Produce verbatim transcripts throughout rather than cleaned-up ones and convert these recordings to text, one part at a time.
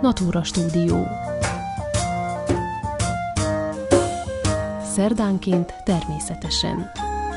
Natura Stúdió. Szerdánként természetesen.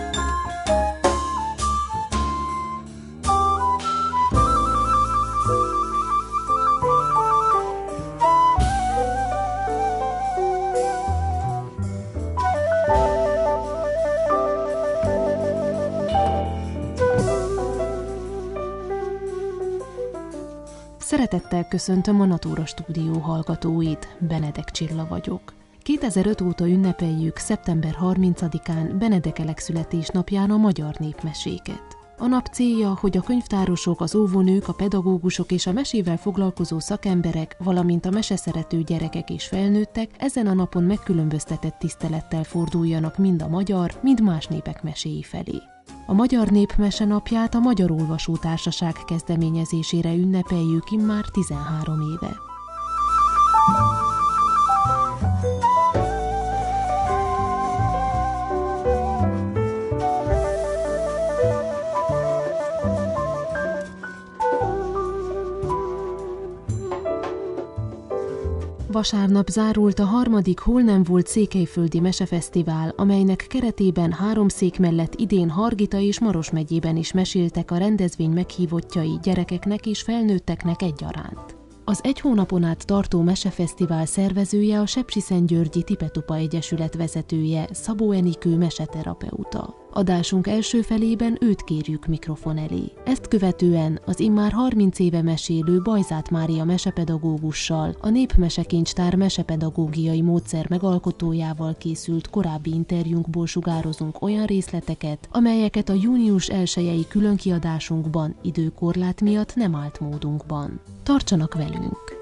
Szeretettel köszöntöm a Natura Stúdió hallgatóit, Benedek Csilla vagyok. kétezer-öt óta ünnepeljük szeptember harmincadikán Benedek Elek születésnapján a magyar népmeséket. A nap célja, hogy a könyvtárosok, az óvónők, a pedagógusok és a mesével foglalkozó szakemberek, valamint a meseszerető gyerekek és felnőttek ezen a napon megkülönböztetett tisztelettel forduljanak mind a magyar, mind más népek meséi felé. A Magyar Népmese napját a Magyar Olvasótársaság kezdeményezésére ünnepeljük immár tizenhárom éve. Vasárnap zárult a harmadik Hol nem volt székelyföldi mesefesztivál, amelynek keretében Háromszék mellett idén Hargita és Maros megyében is meséltek a rendezvény meghívottjai gyerekeknek és felnőtteknek egyaránt. Az egy hónapon át tartó mesefesztivál szervezője a Sepsiszentgyörgyi Tipetupa Egyesület vezetője, Szabó Enikő meseterapeuta. Adásunk első felében őt kérjük mikrofon elé. Ezt követően az immár harminc éve mesélő Bajzát Mária mesepedagógussal, a Népmesekincstár mesepedagógiai módszer megalkotójával készült korábbi interjúnkból sugározunk olyan részleteket, amelyeket a június elsejei különkiadásunkban időkorlát miatt nem állt módunkban. Tartsanak velünk!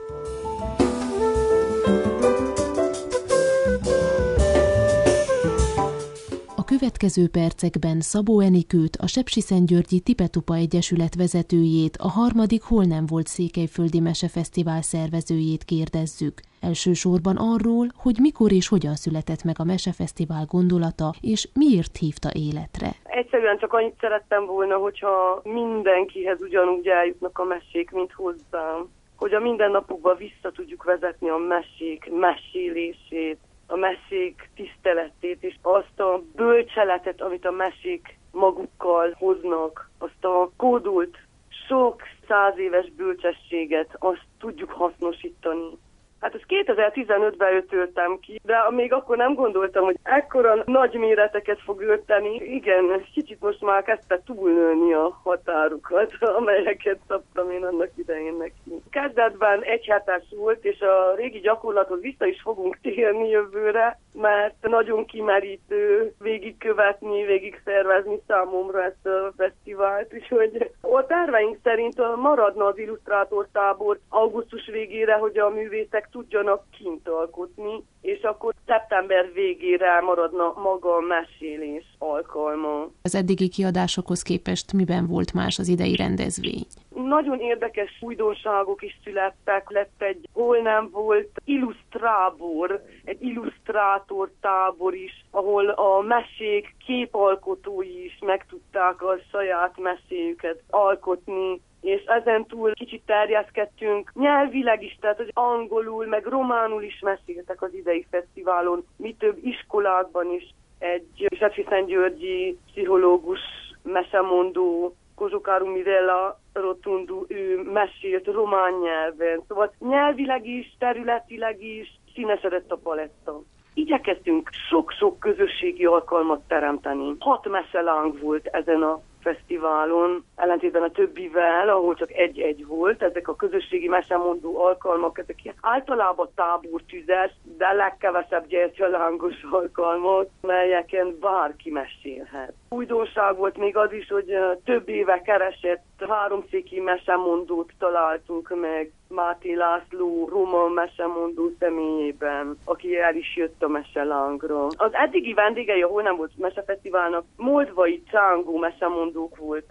A következő percekben Szabó Enikőt, a Sepsiszentgyörgyi Tipetupa Egyesület vezetőjét, a harmadik Hol nem volt székelyföldi mesefesztivál szervezőjét kérdezzük. Elsősorban arról, hogy mikor és hogyan született meg a mesefesztivál gondolata, és miért hívta életre. Egyszerűen csak annyit szerettem volna, hogyha mindenkihez ugyanúgy eljutnak a mesék, mint hozzám. Hogy a mindennapokban vissza tudjuk vezetni a mesék mesélését, a mesék tiszteletét, és azt a bölcseletet, amit a mesék magukkal hoznak, azt a kódult, sok száz éves bölcsességet, azt tudjuk hasznosítani. Hát ezt kétezer-tizenötben ötöltem ki, de még akkor nem gondoltam, hogy ekkora nagy méreteket fog ölteni. Igen, kicsit most már kezdte túlnőni a határukat, amelyeket szabtam én annak idején neki. Kezdetben egyhetes volt, és a régi gyakorlathoz vissza is fogunk térni jövőre, mert nagyon kimerítő végigkövetni, végig szervezni számomra ezt a fesztivált, úgyhogy a terveink szerint maradna az illusztrátortábor augusztus végére, hogy a művészek tudjanak kint alkotni, és akkor szeptember végére maradna maga a mesélés alkalma. Az eddigi kiadásokhoz képest miben volt más az idei rendezvény? Nagyon érdekes újdonságok is születtek, lett egy hol nem volt illusztrábor, egy illusztrátor tábor is, ahol a mesék képalkotói is meg tudták a saját meséjüket alkotni, és ezen túl kicsit terjeszkedtünk nyelvileg is, tehát hogy angolul, meg románul is meséltek az idei fesztiválon, mi több iskolákban is. Egy sepsiszentgyörgyi pszichológus, mesemondó, Kozsokáru Mirella Rotundu, ő mesélt román nyelven. Szóval nyelvileg is, területileg is színesedett a paletta. Igyekeztünk sok-sok közösségi alkalmat teremteni. Hat meseláng volt ezen a fesztiválon, ellentétben a többivel, ahol csak egy-egy volt. Ezek a közösségi mesemondó alkalmak, ezek ilyen általában tábortüzes, de legkevesebb gyertyalángos alkalmak, melyeken bárki mesélhet. Újdonság volt még az is, hogy több éve keresett háromszéki mesemondót találtunk meg Máté László roma mesemondó személyében, aki el is jött a meselángra. Az eddigi vendégei a Hol nem volt mesefesztiválnak moldvai csángó mesemondók voltak.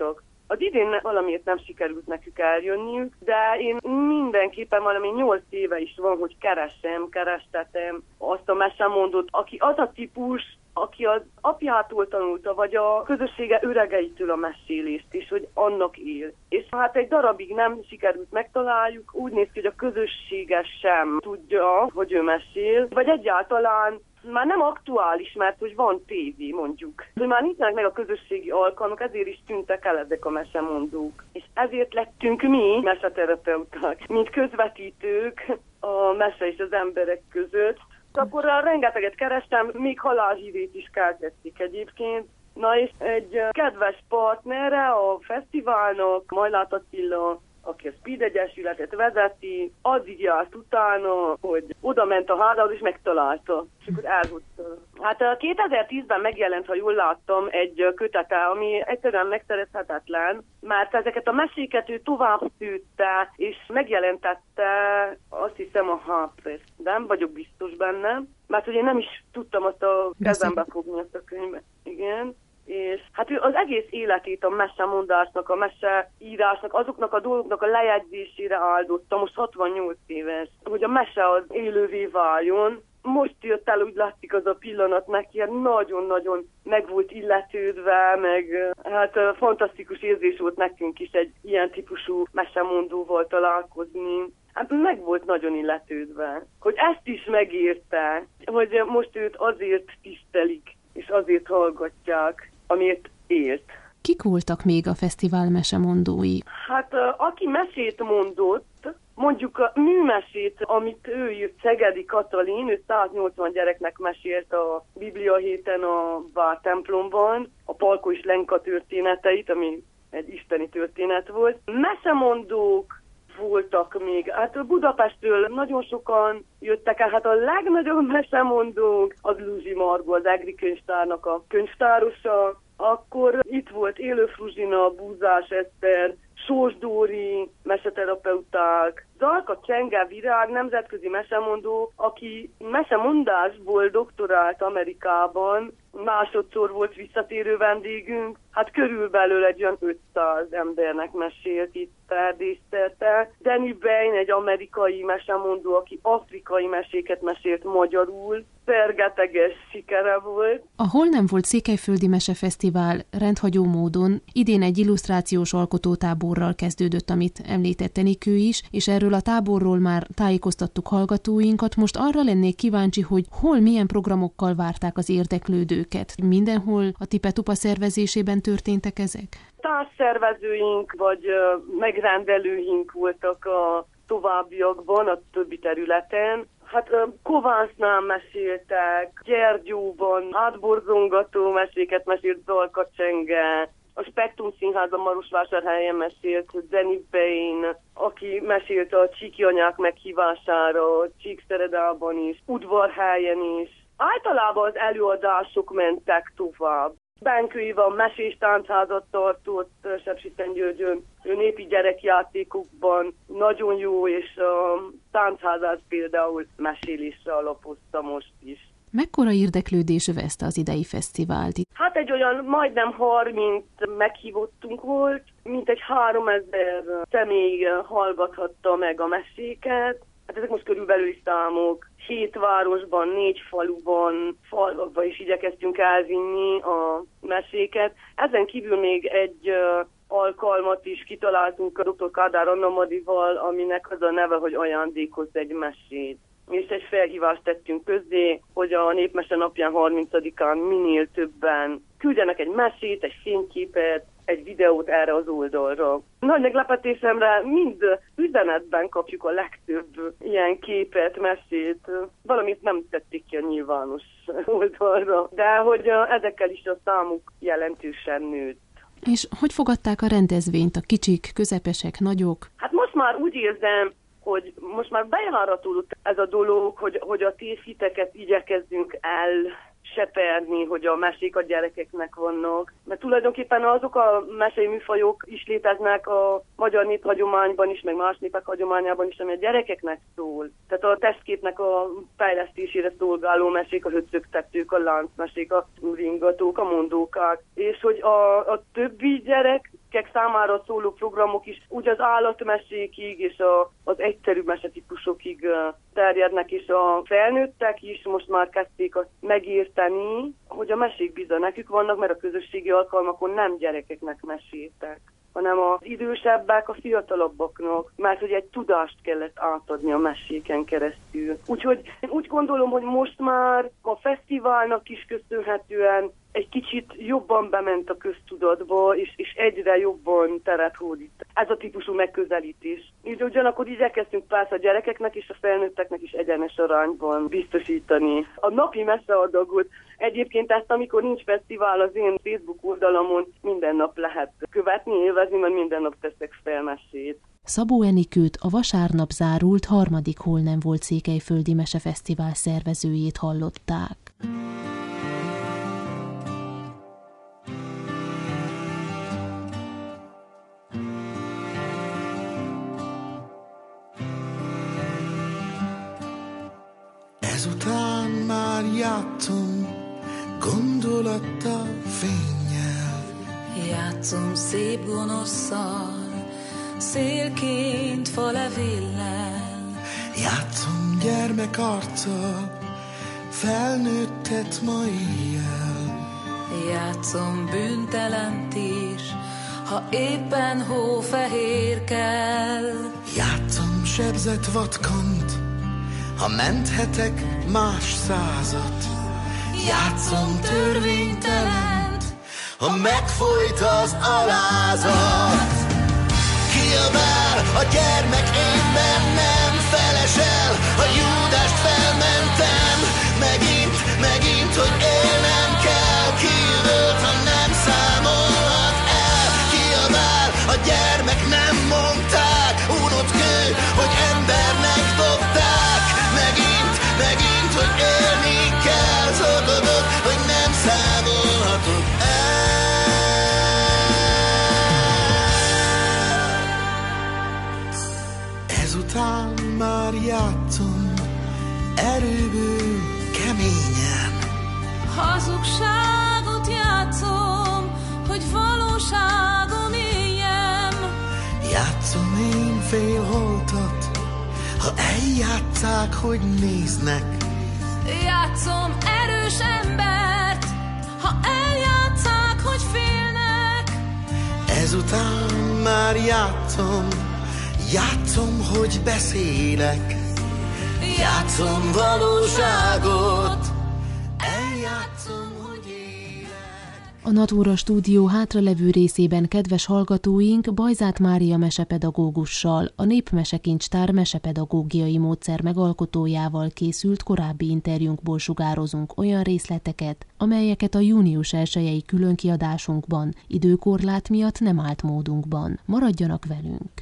Az idén valamiért nem sikerült nekük eljönniük, de én mindenképpen valami nyolc éve is van, hogy keresem, kerestetem azt a mesemondót, aki az a típus, aki az apjától tanulta, vagy a közössége öregeitől a mesélést is, hogy annak él. És hát egy darabig nem sikerült megtaláljuk, úgy néz ki, hogy a közössége sem tudja, hogy ő mesél, vagy egyáltalán már nem aktuális, mert hogy van tévé, mondjuk. Hogy már nincsenek meg a közösségi alkalmak, ezért is tűntek el ezek a mesemondók. És ezért lettünk mi, meseterapeuták, mint közvetítők a mese és az emberek között. Akkor rengeteget kerestem, még halálhírét is keltették egyébként. Na és egy kedves partnere a fesztiválnak, Majlát Attila, aki a Speed Egyesületet vezeti, addig járt utána, hogy oda ment a házához és megtalálta. És akkor elhozta. Hát kétezer-tízben megjelent, ha jól láttam, egy kötete, ami egyszerűen megszerezhetetlen, mert ezeket a meséket ő tovább szűtte, és megjelentette, azt hiszem, a Harpress. De nem vagyok biztos benne, mert hogy én nem is tudtam azt a kezembe fogni, azt a könyvet. Igen. És hát ő az egész életét a mesemondásnak, a meseírásnak, azoknak a dolgoknak a lejegyzésére áldotta, most hatvannyolc éves, hogy a mese az élővé váljon. Most jött el, úgy látszik az a pillanat neki, nagyon-nagyon meg volt illetődve, meg hát fantasztikus érzés volt nekünk is egy ilyen típusú mesemondóval találkozni. Hát meg volt nagyon illetődve, hogy ezt is megérte, hogy most őt azért tisztelik, és azért hallgatják, amiért élt. Kik voltak még a fesztivál mesemondói? Hát aki mesét mondott, mondjuk a műmesét, amit ő írt, Szegedi Katalin, ő száznyolcvan gyereknek mesélt a Biblia héten a Vár templomban, a Palko és Lenka történeteit, ami egy isteni történet volt. Mesemondók voltak még. Hát Budapestről nagyon sokan jöttek el. Hát a legnagyobb mesemondónk az Luzsi Margó, az Egri könyvtárnak a könyvtárosa. Akkor itt volt Élő Fruzsina, Búzás Eszter, Sós Dóri, meseterapeuták, Zalka Csenge Virág, nemzetközi mesemondó, aki mesemondásból doktorált Amerikában, másodszor volt visszatérő vendégünk, hát körülbelül egy olyan ötszáz embernek mesélt itt Erdészszerte. Danny Bain, egy amerikai mesemondó, aki afrikai meséket mesélt magyarul, szergeteges sikere volt. A Hol nem volt Székelyföldi Mesefesztivál rendhagyó módon idén egy illusztrációs alkotótáborral kezdődött, amit említett Enikő is, és erről a táborról már tájékoztattuk hallgatóinkat. Most arra lennék kíváncsi, hogy hol milyen programokkal várták az érdeklődőket. Mindenhol a Tipetupa szervezésében történtek ezek? Társszervezőink vagy megrendelőink voltak a továbbiakban, a többi területen. Hát Kovásznál meséltek, Gyergyóban átborzongató meséket mesélt Zalka Csenge, a Spektrum Színházban Marosvásárhelyen mesélt Danny Bain, aki mesélt a csíki anyák meghívására, Csíkszeredában is, Udvarhelyen is. Általában az előadások mentek tovább. Benkő Ivan mesés táncházat tartott Sepsiszentgyörgyön, ő népi gyerekjátékokban nagyon jó, és a táncházát például mesélésre alapozta most is. Mekkora érdeklődés övezte az idei fesztivált? Hát egy olyan majdnem harminc meghívottunk volt, mintegy háromezer személy hallgathatta meg a meséket. Hát ezek most körülbelül is számok. Hét városban, négy faluban, falvakban is igyekeztünk elvinni a meséket. Ezen kívül még egy uh, alkalmat is kitaláltunk a doktor Kádár Anna Madival, aminek az a neve, hogy ajándékozz egy mesét. És egy felhívást tettünk közzé, hogy a Népmese napján harmincadikán minél többen küldjenek egy mesét, egy fényképet, egy videót erre az oldalra. Nagy meglepetésemre mind üzenetben kapjuk a legtöbb ilyen képet, mesét. Valamit nem tették ki a nyilvános oldalra, de hogy ezekkel is a számuk jelentősen nőtt. És hogy fogadták a rendezvényt a kicsik, közepesek, nagyok? Hát most már úgy érzem, hogy most már bejáratolott ez a dolog, hogy, hogy a tévhiteket igyekezzünk el seperni, hogy a mesék a gyerekeknek vannak. Mert tulajdonképpen azok a mesei műfajok is léteznek a magyar néphagyományban is, meg más népek hagyományában is, ami a gyerekeknek szól. Tehát a testképnek a fejlesztésére szolgáló mesék, a höccögtetők, a láncmesék, a ringatók, a mondókák. És hogy a, a többi gyerek gyerekek számára szóló programok is úgy az állatmesékig és a, az egyszerű mesetípusokig terjednek, és a felnőttek is most már kezdték azt megérteni, hogy a mesék bizony nekük vannak, mert a közösségi alkalmakon nem gyerekeknek meséltek, hanem az idősebbek a fiatalabbaknak, mert hogy egy tudást kellett átadni a meséken keresztül. Úgyhogy én úgy gondolom, hogy most már a fesztiválnak is köszönhetően egy kicsit jobban bement a köztudatba, és, és egyre jobban teret hódít ez a típusú megközelítés. Így ugyanakkor igyekeztünk persze a gyerekeknek és a felnőtteknek is egyenes arányban biztosítani a napi meseadagot. Egyébként ezt, amikor nincs fesztivál, az én Facebook oldalamon minden nap lehet követni, élvezni, mert minden nap teszek fel mesét. Szabó Enikőt, a vasárnap zárult harmadik Hol nem volt székelyföldi mesefesztivál szervezőjét hallották. Ezután már játszom gondolattal, fénnyel. Játszom szép gonoszszal, szélként falevéllel. Játszom gyermekarccal, felnőttet ma éjjel. Játszom bűntelent is, ha éppen hófehér kell. Játszom sebzett vatkant, ha menthetek más százat. Játszom törvénytelent, ha megfolyt az alázat. Kiabál a gyermek, én bennem felesel, a Júdást felmentem. Megint, megint, hogy élnem kell, kívült, ha nem számolhat el. Kiabál a gyermek, nem mondták, unott kő, hogy embernek dobták. Megint, megint, hogy élni kell, zokogok, hogy nem számolhatok el. Ezután már játszom, erőből keményen. Hazugságot játszom, hogy valóságon éljem. Játszom én félholtat, ha eljátszák, hogy néznek. Játszom erős embert, ha eljátszák, hogy félnek. Ezután már játszom, játszom, hogy beszélek. Játszom valóságot, eljátszom, hogy élek. A Natura stúdió hátralevő részében kedves hallgatóink Bajzát Mária mesepedagógussal, a Népmesekincstár mesepedagógiai módszer megalkotójával készült korábbi interjúnkból sugározunk olyan részleteket, amelyeket a június elsejei különkiadásunkban időkorlát miatt nem állt módunkban. Maradjanak velünk!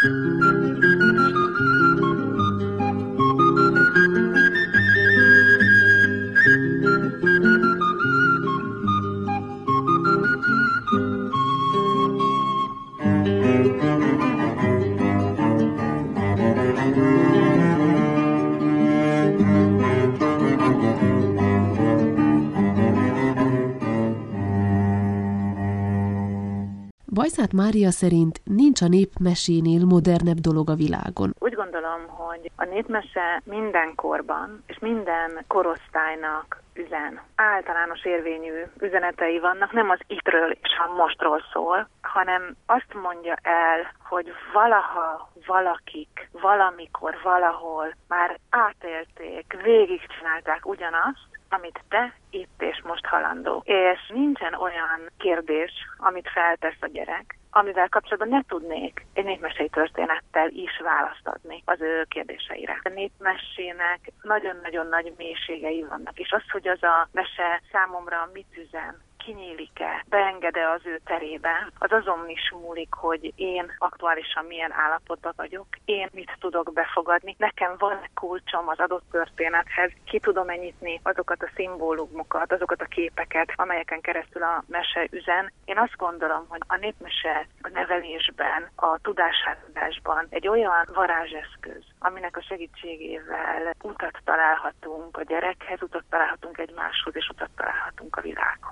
Bajzát Mária szerint nincs a népmesénél modernebb dolog a világon. Úgy gondolom, hogy a népmese minden korban és minden korosztálynak üzen. Általános érvényű üzenetei vannak, nem az ittről és a mostról szól, hanem azt mondja el, hogy valaha valakik, valamikor, valahol már átélték, végigcsinálták ugyanazt, amit te itt és most halandó. És nincsen olyan kérdés, amit feltesz a gyerek, amivel kapcsolatban ne tudnék egy népmesei történettel is választ adni az ő kérdéseire. A népmesének nagyon-nagyon nagy mélységei vannak, és az, hogy az a mese számomra mit üzen, kinyílik-e, beenged-e az ő terébe, az azon is múlik, hogy én aktuálisan milyen állapotban vagyok, én mit tudok befogadni, nekem van kulcsom az adott történethez, ki tudom-e nyitni azokat a szimbólumokat, azokat a képeket, amelyeken keresztül a mese üzen. Én azt gondolom, hogy a népmese a nevelésben, a tudásátadásban egy olyan varázseszköz, aminek a segítségével utat találhatunk a gyerekhez, utat találhatunk egymáshoz, és utat találhatunk a világhoz. És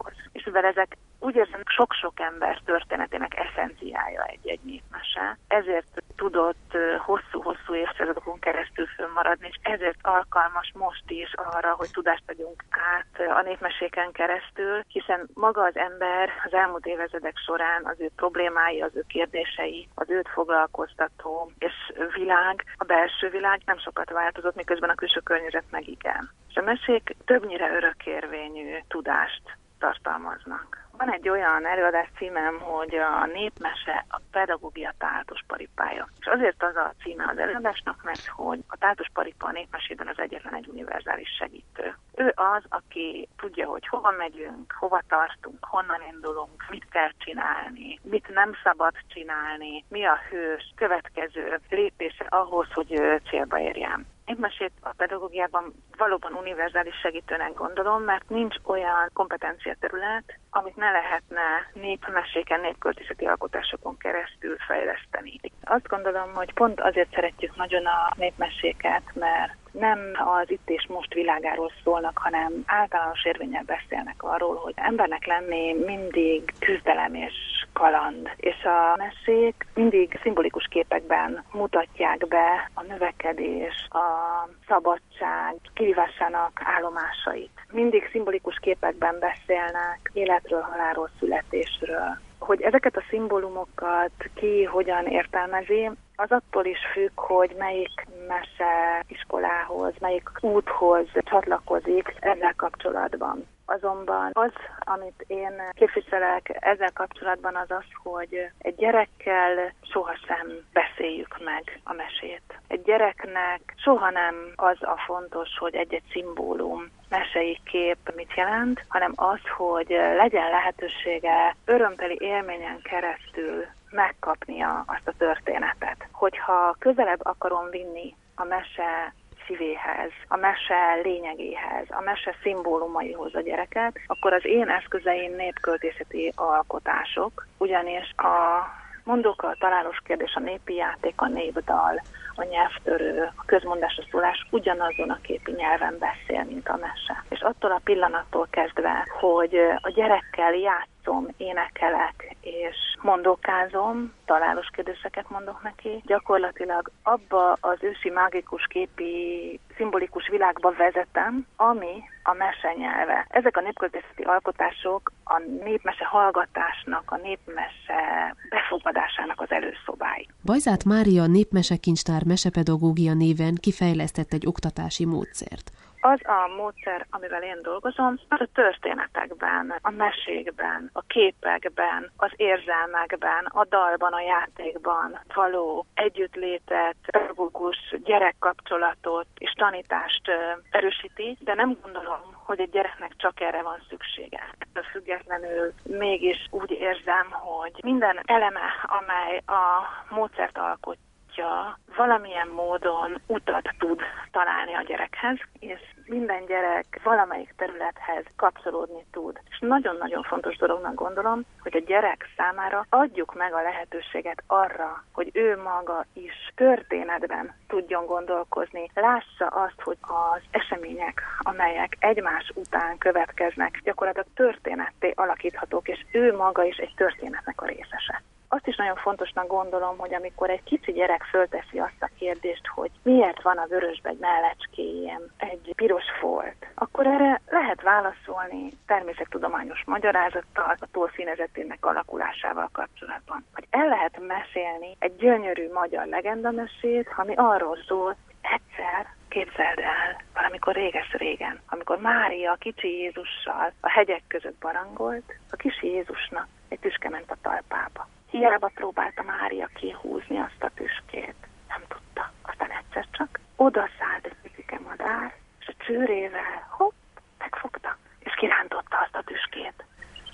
és mivel ezek úgy érzem sok-sok ember történetének eszenciája egy-egy népmese, ezért tudott hosszú-hosszú évszázadokon keresztül fönnmaradni, és ezért alkalmas most is arra, hogy tudást adjunk át a népmeséken keresztül, hiszen maga az ember az elmúlt évezredek során az ő problémái, az ő kérdései, az őt foglalkoztató és világ, a belső világ nem sokat változott, miközben a külső környezet meg igen. És a mesék többnyire örökérvényű tudást tartalmaznak. Van egy olyan előadás címem, hogy a népmese a pedagógia táltos paripája. És azért az a címe az előadásnak, mert hogy a táltos paripa a népmesében az egyetlen egy univerzális segítő. Ő az, aki tudja, hogy hova megyünk, hova tartunk, honnan indulunk, mit kell csinálni, mit nem szabad csinálni, mi a hős következő lépése ahhoz, hogy célba érjen. Népmesét a pedagógiában valóban univerzális segítőnek gondolom, mert nincs olyan kompetenciaterület, amit ne lehetne népmeséken, népköltészeti alkotásokon keresztül fejleszteni. Azt gondolom, hogy pont azért szeretjük nagyon a népmeséket, mert nem az itt és most világáról szólnak, hanem általános érvénnyel beszélnek arról, hogy embernek lenni mindig küzdelem és kaland. És a mesék mindig szimbolikus képekben mutatják be a növekedés, a szabadság kihívásának állomásait. Mindig szimbolikus képekben beszélnek életről, halálról, születésről. Hogy ezeket a szimbólumokat ki hogyan értelmezi, az attól is függ, hogy melyik mese iskolához, melyik úthoz csatlakozik ezzel kapcsolatban. Azonban az, amit én képviselek ezzel kapcsolatban, az az, hogy egy gyerekkel sohasem beszéljük meg a mesét. Egy gyereknek soha nem az a fontos, hogy egy-egy szimbólum, mesei kép mit jelent, hanem az, hogy legyen lehetősége örömteli élményen keresztül megkapnia azt a történetet. Hogyha közelebb akarom vinni a mese szívéhez, a mese lényegéhez, a mese szimbólumaihoz a gyereket, akkor az én eszközeim népköltészeti alkotások, ugyanis a mondóka, a találós kérdés, a népi játék, a népdal, a nyelvtörő, a közmondás, a szólás ugyanazon a képi nyelven beszél, mint a mese. És attól a pillanattól kezdve, hogy a gyerekkel játszom, énekelek és mondókázom, találós kérdéseket mondok neki, gyakorlatilag abba az ősi mágikus képi szimbolikus világba vezetem, ami a mese nyelve. Ezek a népköltészeti alkotások a népmese hallgatásnak, a népmese befogadásának az előszobái. Bajzát Mária népmesekincstár mesepedagógia néven kifejlesztett egy oktatási módszert. Az a módszer, amivel én dolgozom, az a történetekben, a mesékben, a képekben, az érzelmekben, a dalban, a játékban való együttlétet, pedagógus gyerekkapcsolatot és tanítást erősíti, de nem gondolom, hogy egy gyereknek csak erre van szüksége. Ettől függetlenül mégis úgy érzem, hogy minden eleme, amely a módszert alkotja, valamilyen módon utat tud találni a gyerekhez, és minden gyerek valamelyik területhez kapcsolódni tud. És nagyon-nagyon fontos dolognak gondolom, hogy a gyerek számára adjuk meg a lehetőséget arra, hogy ő maga is történetben tudjon gondolkozni. Lássa azt, hogy az események, amelyek egymás után következnek, gyakorlatilag történetté alakíthatók, és ő maga is egy történetnek a részese. Azt is nagyon fontosnak gondolom, hogy amikor egy kicsi gyerek fölteszi azt a kérdést, hogy miért van a vörösbe egy mellecskéjén egy piros folt, akkor erre lehet válaszolni természettudományos magyarázattal, a toll színezetének alakulásával kapcsolatban. Hogy el lehet mesélni egy gyönyörű magyar legendamesét, ami arról szól, egyszer képzeld el, valamikor réges-régen, amikor Mária a kicsi Jézussal a hegyek között barangolt, a kis Jézusnak egy tüske ment a talpába. Hiába próbálta Mária kihúzni azt a tüskét. Nem tudta. Aztán egyszer csak odaszállt egy picike madár, és a csőrével hopp, megfogta, és kirántotta azt a tüskét.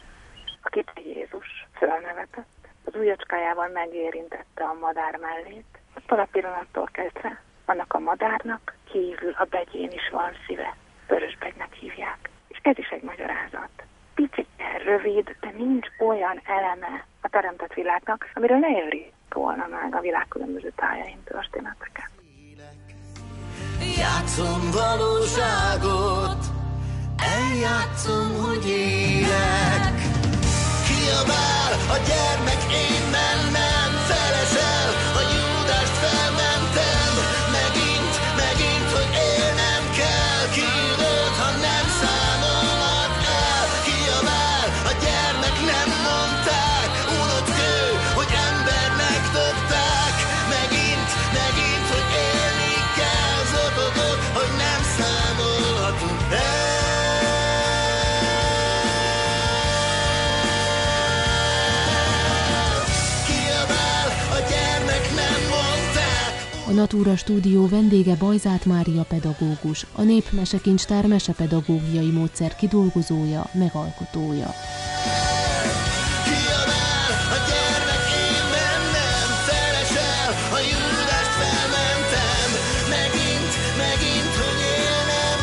A kicsi Jézus fölnevetett, az ujjacskájával megérintette a madár mellét. Attól a pillanattól kezdve annak a madárnak kívül a begyén is van szíve. Vörösbegynek hívják. És ez is egy magyarázat. Picit rövid, de nincs olyan eleme a teremtett világnak, amire ne jöri volna meg a világ különböző tájain történeteket. Játszom valóságot, eljátszom, hogy élek. Kiabál a gyermek, én mennem, felesel, a Júdást felmentem, megint, megint, hogy élnem kell, kiüdött, ha nem számolhat el. Kiabál a gyermek, nem mondták, unott kő, hogy embernek dobták, megint, megint, hogy élni kell, zokogott, hogy nem számolhatunk el. A Natura Stúdió vendége Bajzát Mária pedagógus, a Népmesekincstár mesepedagógiai módszer kidolgozója, megalkotója. Kiabál a gyermek, én bennem, felesel, a Júdást felmentem, megint, megint, hogy élnem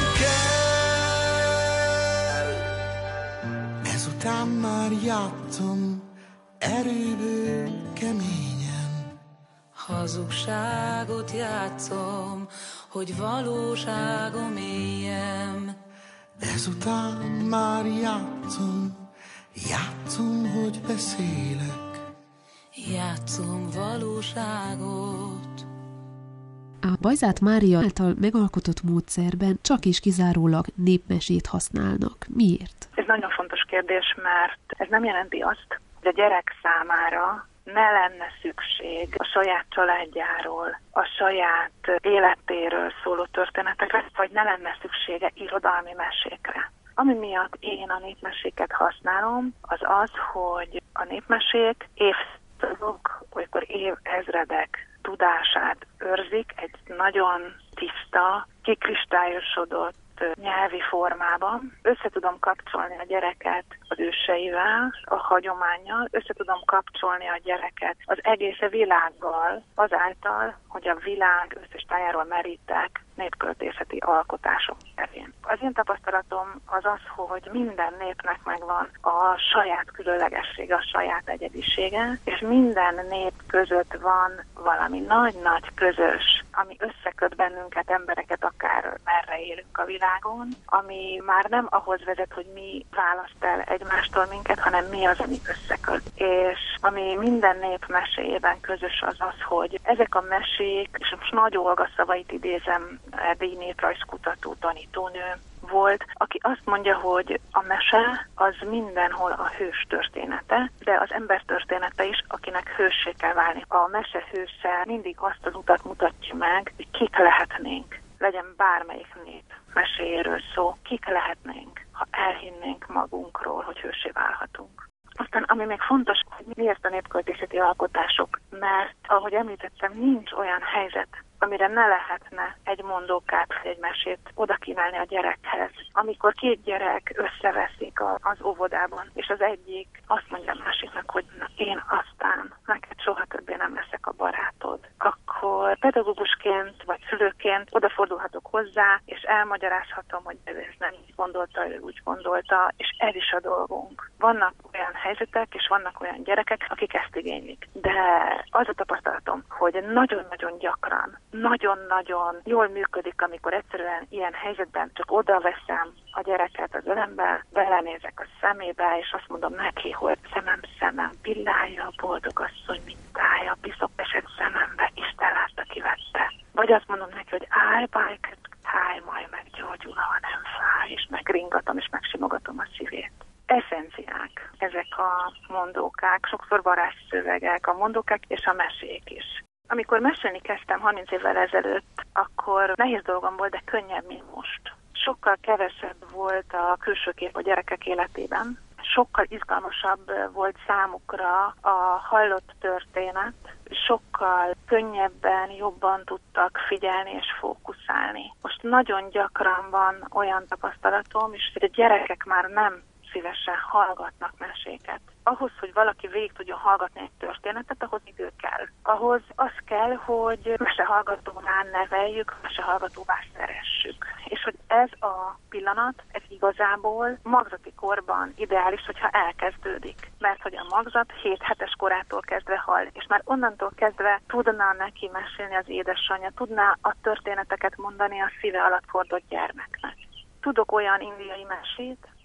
kell. Ezután már játszom, erőből keményen. Hazugságot játszom, hogy valóságom éljem. Ezután már játszom, játszom, hogy beszélek. Játszom valóságot. A Bajzát Mária által megalkotott módszerben csak és kizárólag népmesét használnak. Miért? Ez nagyon fontos kérdés, mert ez nem jelenti azt, hogy a gyerek számára ne lenne szükség a saját családjáról, a saját életéről szóló történetekre, vagy ne lenne szüksége irodalmi mesékre. Ami miatt én a népmeséket használom, az az, hogy a népmesék évszázadok, olykor évezredek tudását őrzik egy nagyon tiszta, kikristályosodott nyelvi formában. Össze tudom kapcsolni a gyereket az őseivel, a hagyománnyal, össze tudom kapcsolni a gyereket az egész világgal, azáltal, hogy a világ összes tájáról merítek népköltészeti alkotások terén. Az én tapasztalatom az az, hogy minden népnek megvan a saját különlegessége, a saját egyedisége, és minden nép között van valami nagy-nagy közös, ami összeköt bennünket, embereket, akár merre élünk a világon, ami már nem ahhoz vezet, hogy mi választ el egymástól minket, hanem mi az, ami összeköt. És ami minden nép meséjében közös az az, hogy ezek a mesék, és most Nagy Olga szavait idézem, erdélyi néprajzkutató tanítónő volt, aki azt mondja, hogy a mese az mindenhol a hős története, de az ember története is, akinek hőssé kell válni. A mese hőse mindig azt az utat mutatja meg, hogy kik lehetnénk, legyen bármelyik nép meséjéről szó, kik lehetnénk, ha elhinnénk magunkról, hogy hőssé válhatunk. Aztán, ami még fontos, hogy miért a népköltészeti alkotások, mert ahogy említettem, nincs olyan helyzet, amire ne lehetne egy mondókát, egy mesét oda kínálni a gyerekhez. Amikor két gyerek összeveszik a, az óvodában, és az egyik azt mondja a másiknak, hogy na, én aztán neked soha többé nem leszek a barátod, akkor pedagógusként vagy szülőként odafordulhatok hozzá, és elmagyarázhatom, hogy ez nem így gondolta, ő úgy gondolta, és ez is a dolgunk. Vannak olyan helyzetek, és vannak olyan gyerekek, akik ezt igénylik. De az a tapasztalatom, hogy nagyon-nagyon gyakran, nagyon-nagyon jól működik, amikor egyszerűen ilyen helyzetben csak oda veszem a gyereket az ölembe, belenézek a szemébe, és azt mondom neki, hogy szemem, szemem, pillája, boldog asszony mintája, piszok esett szemembe, Isten látta, kivette. Vagy azt mondom neki, hogy állj, báj, táj, majd meggyógyul, ha nem fáj, és megringatom, és megsimogatom a szívét. Eszenciák ezek a mondókák, sokszor varázsszövegek, a mondókák és a mesék is. Amikor mesélni kezdtem harminc évvel ezelőtt, akkor nehéz dolgom volt, de könnyebb, mint most. Sokkal kevesebb volt a külső kép a gyerekek életében, sokkal izgalmasabb volt számukra a hallott történet, sokkal könnyebben, jobban tudtak figyelni és fókuszálni. Most nagyon gyakran van olyan tapasztalatom, és hogy a gyerekek már nem szívesen hallgatnak meséket. Ahhoz, hogy valaki végig tudjon hallgatni egy történetet, ahhoz idő kell. Ahhoz az kell, hogy mesehallgatóvá neveljük, mesehallgatóvá szeressük. És hogy ez a pillanat, ez igazából magzati korban ideális, hogyha elkezdődik. Mert hogy a magzat hét hetes korától kezdve hall, és már onnantól kezdve tudna neki mesélni az édesanyja, tudná a történeteket mondani a szíve alatt hordott gyermeknek. Tudok olyan indiai mesét,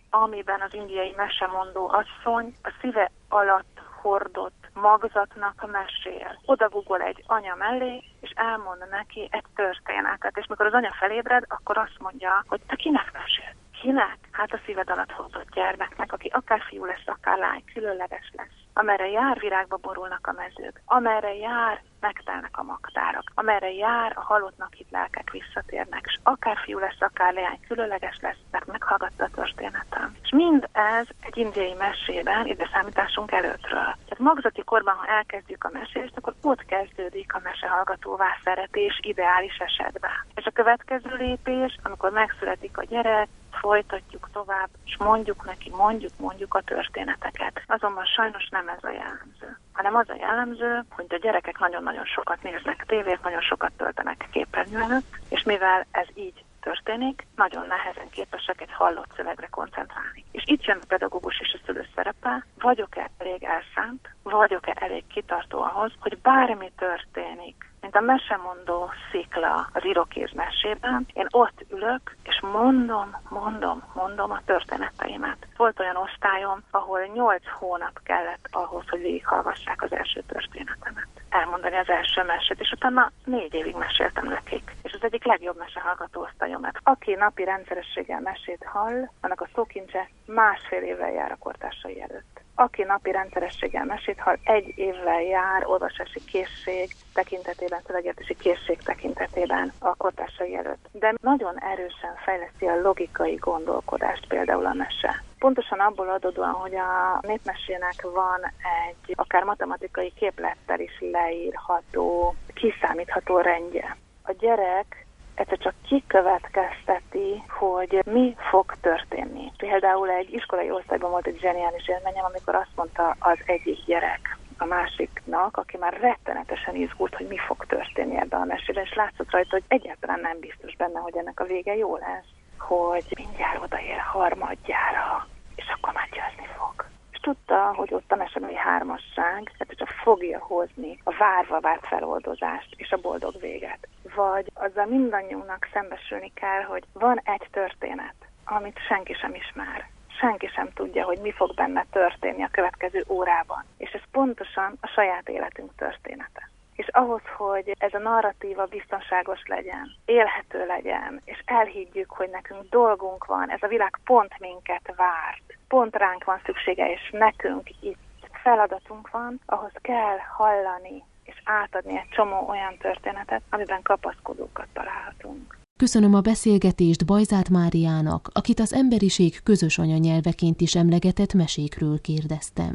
amiben az indiai mesemondó asszony a szíve alatt hordott magzatnak mesél. Oda gugol egy anya mellé, és elmond neki egy történetet, és mikor az anya felébred, akkor azt mondja, hogy te kinek mesél? Kinek? Hát a szíved alatt hordott gyermeknek, aki akár fiú lesz, akár lány, különleges lesz. Amerre jár, virágba borulnak a mezők. Amerre jár, megtelnek a magtárak. Amerre jár, a halottnak hitt lelkek visszatérnek. És akár fiú lesz, akár leány, különleges lesz, mert meghallgatta a történetem. És mind ez egy indiai mesében, ide számításunk előttről. Tehát magzati korban, ha elkezdjük a mesést, akkor ott kezdődik a mesehallgatóvá szeretés ideális esetben. És a következő lépés, amikor megszületik a gyerek, folytatjuk tovább, és mondjuk neki, mondjuk, mondjuk a történeteket. Azonban sajnos nem ez a jellemző, hanem az a jellemző, hogy a gyerekek nagyon-nagyon sokat néznek tévét, nagyon sokat töltenek képernyő előtt, és mivel ez így történik, nagyon nehezen képesek egy hallott szövegre koncentrálni. És itt jön a pedagógus és a szülő szerepe, vagyok-e elég elszánt, vagyok-e elég kitartó ahhoz, hogy bármi történik, mint a mesemondó szikla az Irokéz mesében, én ott ülök, és mondom, mondom, mondom a történeteimet. Volt olyan osztályom, ahol nyolc hónap kellett ahhoz, hogy végighallgassák az első történetemet. Elmondani az első mesét, és utána négy évig meséltem nekik. És az egyik legjobb mesehallgató osztályomat. Aki napi rendszerességgel mesét hall, annak a szókincse másfél évvel jár a kortársai előtt. Aki napi rendszerességgel mesét hall, egy évvel jár olvasási készség tekintetében, szövegértési készség tekintetében a kortársai előtt. De nagyon erősen fejleszti a logikai gondolkodást például a mese. Pontosan abból adódóan, hogy a népmesének van egy akár matematikai képlettel is leírható, kiszámítható rendje. A gyerek egyszer csak kikövetkezteti, hogy mi fog történni. Például egy iskolai osztályban volt egy zseniális élményem, amikor azt mondta az egyik gyerek a másiknak, aki már rettenetesen izgult, hogy mi fog történni ebben a mesében, és látszott rajta, hogy egyáltalán nem biztos benne, hogy ennek a vége jó lesz, hogy mindjárt odaér harmadjára, és akkor már győzni fog. És tudta, hogy ott a mesebeli hármasság, tehát csak fogja hozni a várva várt feloldozást és a boldog véget. Vagy azzal mindannyiunknak szembesülni kell, hogy van egy történet, amit senki sem ismer. Senki sem tudja, hogy mi fog benne történni a következő órában. És ez pontosan a saját életünk története. És ahhoz, hogy ez a narratíva biztonságos legyen, élhető legyen, és elhiggyük, hogy nekünk dolgunk van, ez a világ pont minket várt, pont ránk van szüksége, és nekünk itt feladatunk van, ahhoz kell hallani és átadni egy csomó olyan történetet, amiben kapaszkodókat találhatunk. Köszönöm a beszélgetést Bajzát Máriának, akit az emberiség közös anyanyelveként is emlegetett mesékről kérdeztem.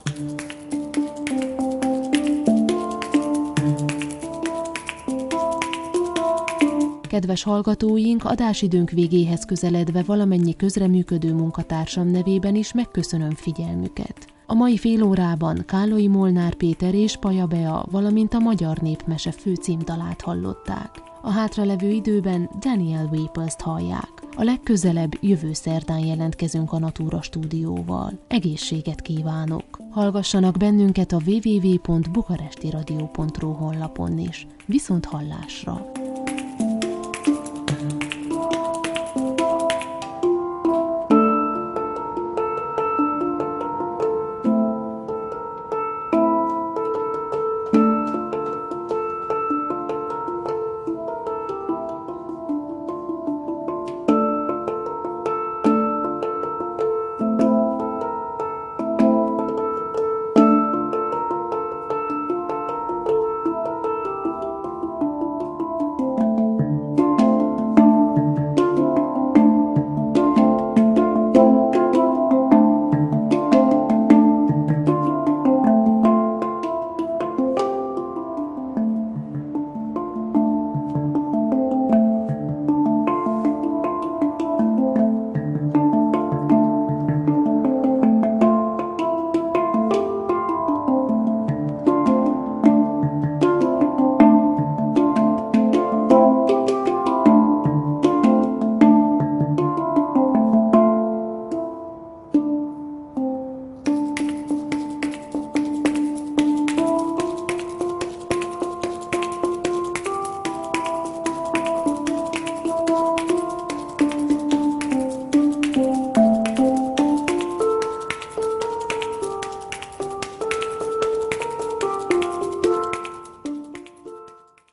Kedves hallgatóink, adásidőnk végéhez közeledve valamennyi közreműködő munkatársam nevében is megköszönöm figyelmüket. A mai fél órában Kállai Molnár Péter és Paja Bea, valamint a Magyar Népmese főcímdalát hallották. A hátralevő időben Daniel Waples-t hallják. A legközelebb jövő szerdán jelentkezünk a Natúra stúdióval. Egészséget kívánok! Hallgassanak bennünket a double-u double-u double-u pont bukarestiradio pont ru honlapon is. Viszont hallásra!